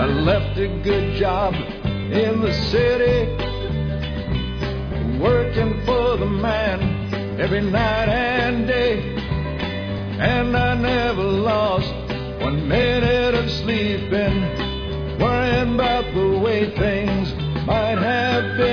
left a good job in the city, working for the man every night and day. And I never lost 1 minute of sleeping, worrying about the way things might have been.